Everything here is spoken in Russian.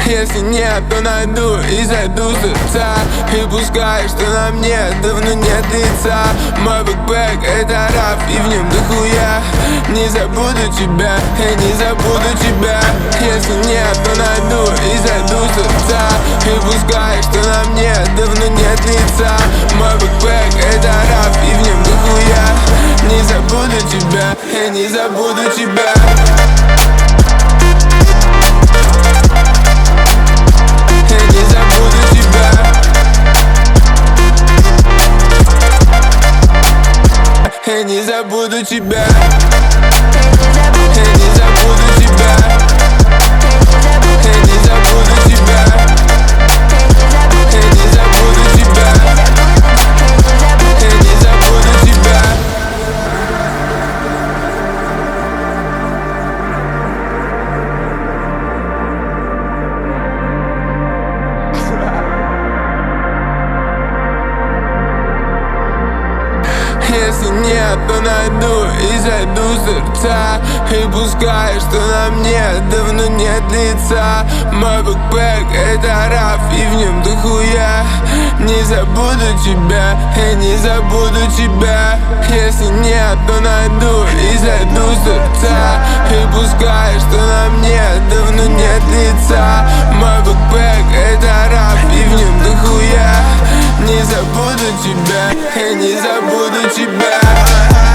Если нет, то найду и зайду с сердца. И пускай, что на мне давно нет лица. Мой бэкпэк — это раф, и в нем дохуя. Не забуду тебя, я не забуду тебя. Если нет, то найду и зайду с сердца. И пускай, что на мне давно нет лица. Мой бэкпэк — это раф, и в нем дохуя. Не забуду тебя, я не забуду тебя. Я не забуду тебя. Я не забуду тебя. Я не забуду тебя. Я не забуду тебя. Я не забуду тебя. Если нет, то найду и зайду с сердца. И пускай, что на мне давно нет лица. Мой бэкпэк — это раф, и в нем дохуя. Не забуду тебя, я не забуду тебя. Если нет, то найду и зайду с сердца. И пускай, что на мне давно нет лица. Мой бэкпэк — это раф, и в нем дохуя. Не забуду тебя, я не забуду тебя.